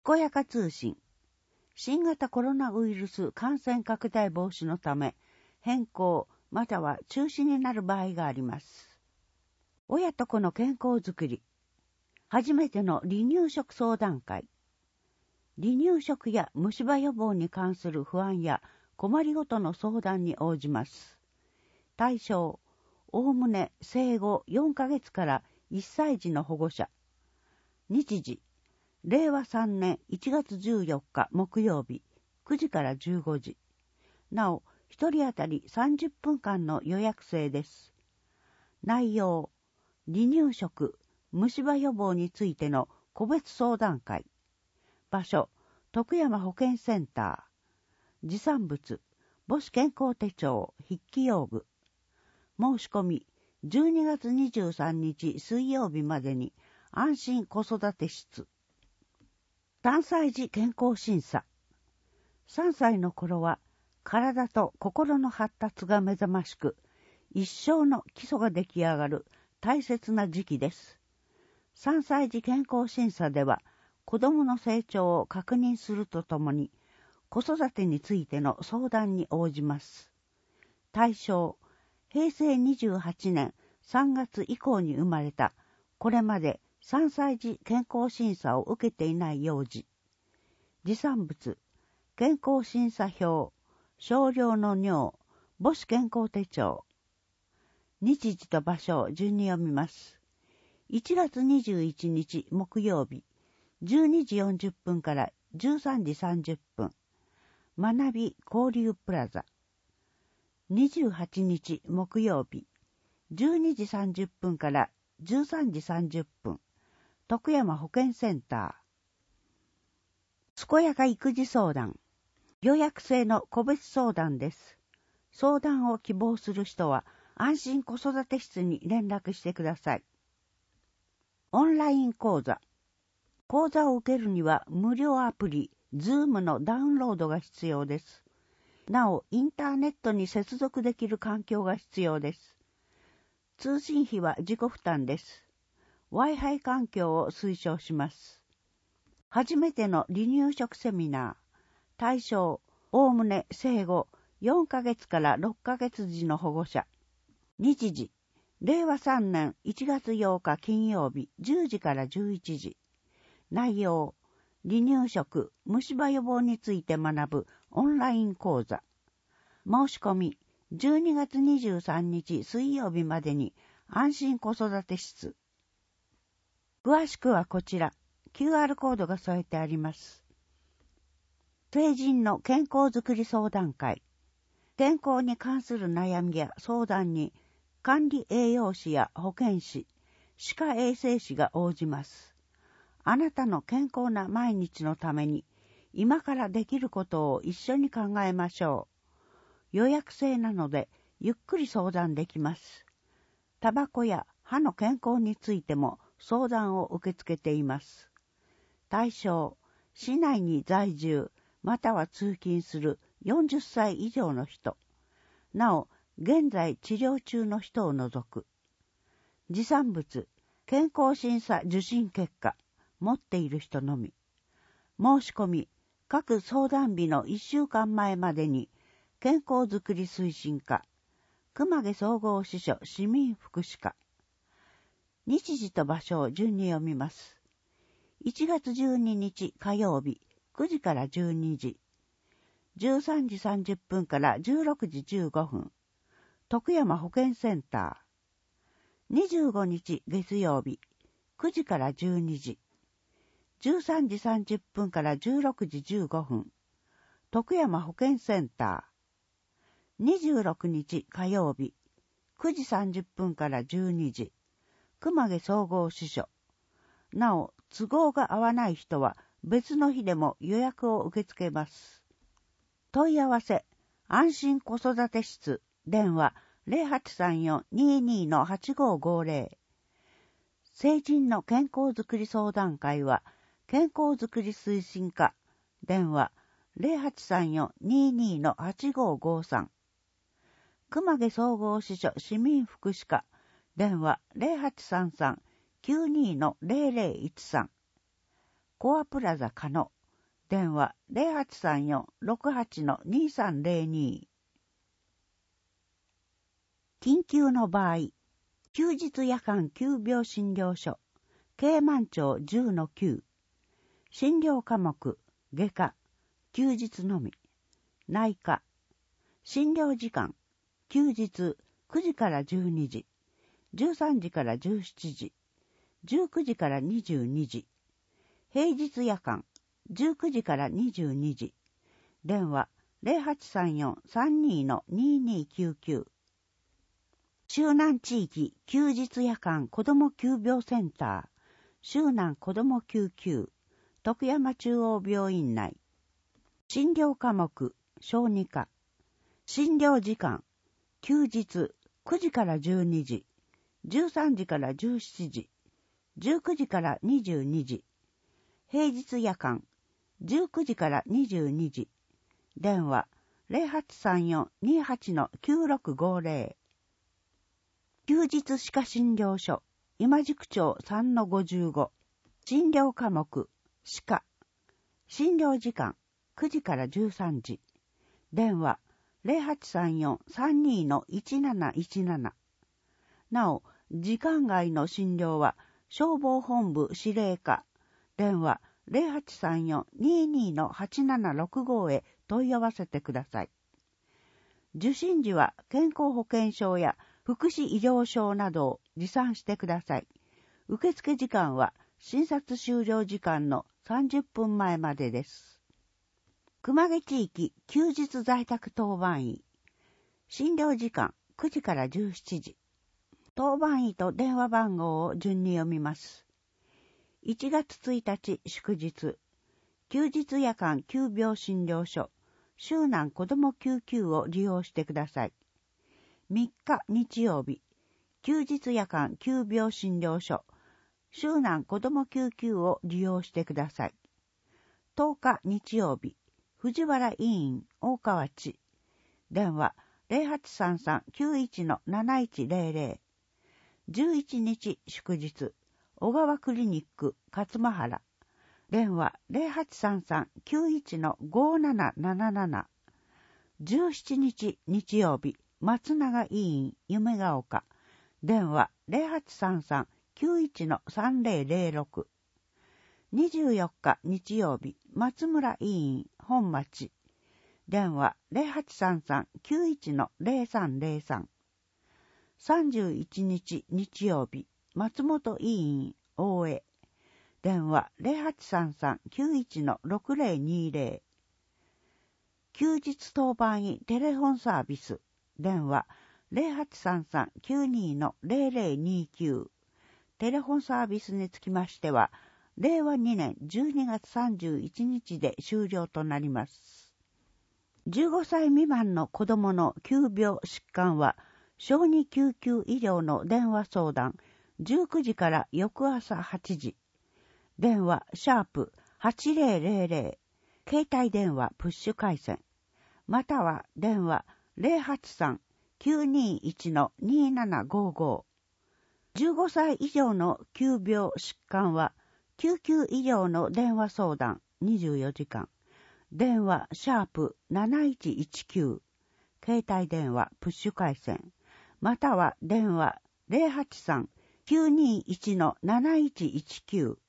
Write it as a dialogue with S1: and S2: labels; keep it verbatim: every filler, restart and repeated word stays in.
S1: こやか通信。新型コロナウイルス感染拡大防止のため、変更または中止になる場合があります。親と子の健康づくり。初めての離乳食相談会。離乳食や虫歯予防に関する不安や困りごとの相談に応じます。対象、おおむね生後よんかげつからいっさい児の保護者。日時、れいわさんねんいちがつじゅうよっか木曜日くじからじゅうごじ。なお、ひとり当たりさんじゅっぷんかんの予約制です。内容、離乳食、虫歯予防についての個別相談会。場所、徳山保健センター。持参物、母子健康手帳、筆記用具。申し込み、じゅうにがつにじゅうさんにち水曜日までに安心子育て室。さんさい児健康審査。さんさいの頃は体と心の発達が目覚ましく、一生の基礎が出来上がる大切な時期です。さんさい児健康審査では子供の成長を確認するとともに子育てについての相談に応じます。対象、へいせいにじゅうはちねんさんがつ以降に生まれたこれまでさんさい児健康審査を受けていない幼児。持参物、健康審査表、少量の尿、母子健康手帳。日時と場所を順に読みます。いちがつにじゅういちにち木曜日、じゅうにじよんじゅっぷんからじゅうさんじさんじゅっぷん。学び交流プラザ。にじゅうはちにち木曜日、じゅうにじさんじゅっぷんからじゅうさんじさんじゅっぷん。徳山保健センター。健やか育児相談。予約制の個別相談です。相談を希望する人は安心子育て室に連絡してください。オンライン講座。講座を受けるには無料アプリ Zoom のダウンロードが必要です。なお、インターネットに接続できる環境が必要です。通信費は自己負担です。Wi-Fi 環境を推奨します。初めての離乳食セミナー。対象、おおむね生後よんかげつからろっかげつ児の保護者。日時、れいわさんねんいちがつようか金曜日じゅうじからじゅういちじ。内容、離乳食、虫歯予防について学ぶオンライン講座。申し込み、じゅうにがつにじゅうさんにち水曜日までに安心子育て室。詳しくはこちら、キューアール コードが添えてあります。成人の健康づくり相談会。健康に関する悩みや相談に管理栄養士や保健師、歯科衛生士が応じます。あなたの健康な毎日のために今からできることを一緒に考えましょう。予約制なのでゆっくり相談できます。タバコや歯の健康についても相談を受け付けています。対象、市内に在住または通勤するよんじゅっさい以上の人。なお、現在治療中の人を除く。持参物、健康審査受診結果、持っている人のみ。申し込み、各相談日のいっしゅうかんまえまでに、健康づくり推進課、熊毛総合支所市民福祉課。日時と場所を順に読みます。いちがつじゅうににち火曜日、くじからじゅうにじ。じゅうさんじさんじゅっぷんからじゅうろくじじゅうごふん。徳山保健センター。にじゅうごにち月曜日、くじからじゅうにじ。じゅうさんじさんじゅっぷんからじゅうろくじじゅうごふん。徳山保健センター。にじゅうろくにち火曜日、くじさんじゅっぷんからじゅうにじ。熊毛総合支所。なお、都合が合わない人は別の日でも予約を受け付けます。問い合わせ、安心子育て室、電話 ゼロはちさんよん にーにー のはちごーごーぜろ。成人の健康づくり相談会は、健康づくり推進課、電話 ゼロはちさんよん にーにー のはちごーごーさん。熊毛総合支所市民福祉課、電話 ゼロはちさんさん きゅうにー のゼロゼロいちさん。コアプラザ可能。 電話 ゼロはちさんよん ろくはち にさんゼロに。緊急の場合、休日夜間急病診療所、京満町 じゅうのきゅう、診療科目、外科、休日のみ、内科、診療時間、休日くじからじゅうにじ、じゅうさんじからじゅうしちじ、じゅうくじからにじゅうにじ、平日夜間、じゅうくじからにじゅうにじ、電話 ゼロはちさんよん さんにのににきゅうきゅう。周南地域休日夜間子ども急病センター、周南子ども救急、徳山中央病院内。診療科目、小児科。診療時間、休日くじからじゅうにじ、じゅうさんじからじゅうしちじ、じゅうくじからにじゅうにじ。平日夜間、じゅうくじからにじゅうにじ。電話 ゼロはちさんよん にはちのきゅうろくごゼロ。休日歯科診療所、今宿町 さんのごじゅうご。診療科目、歯科。診療時間、くじからじゅうさんじ。電話ゼロはちさんよん さんにのいちなないちなな。なお、時間外の診療は消防本部司令課、電話ゼロはちさんよん ににのはちななろくごへ問い合わせてください。受診時は健康保険証や福祉医療証などを持参してください。受付時間は診察終了時間のさんじゅっぷんまえまでです。熊毛地域休日在宅当番医。診療時間くじからじゅうしちじ。当番医と電話番号を順に読みます。いちがつついたち祝日。休日夜間急病診療所、周南子ども救急を利用してください。みっか日曜日、休日夜間急病診療所、周南子ども救急を利用してください。とおか日曜日、藤原医院大川地、電話ゼロはちさんさん きゅういちのなないちゼロゼロ。じゅういちにち祝日、小川クリニック勝間原、電話ゼロはちさんさん きゅういちのごなななななな。じゅうしちにち日曜日、松永医院夢ヶ丘、電話ゼロはちさんさん きゅういちのさんゼロゼロろく。にじゅうよっか日曜日、松村医院本町、電話ゼロはちさんさん きゅういちのゼロさんゼロさん。さんじゅういちにち日曜日、松本医院大江、電話ゼロはちさんさん きゅういちのろくゼロにゼロ。休日当番医テレフォンサービス、電話ゼロはちさんさん きゅうにのゼロゼロにきゅう。テレフォンサービスにつきましては、れいわにねんじゅうにがつさんじゅういちにちで終了となります。じゅうごさい未満の子供の急病疾患は、小児救急医療の電話相談、じゅうくじから翌朝はちじ。電話シャープはちゼロゼロゼロ。携帯電話プッシュ回線。または電話ゼロはちさん きゅうにいちのにななごご。じゅうごさい以上の急病疾患は、救急医療の電話相談にじゅうよじかん。電話シャープなないちいちきゅう。携帯電話プッシュ回線。または電話ゼロはちさん きゅうにいちのなないちいちきゅう。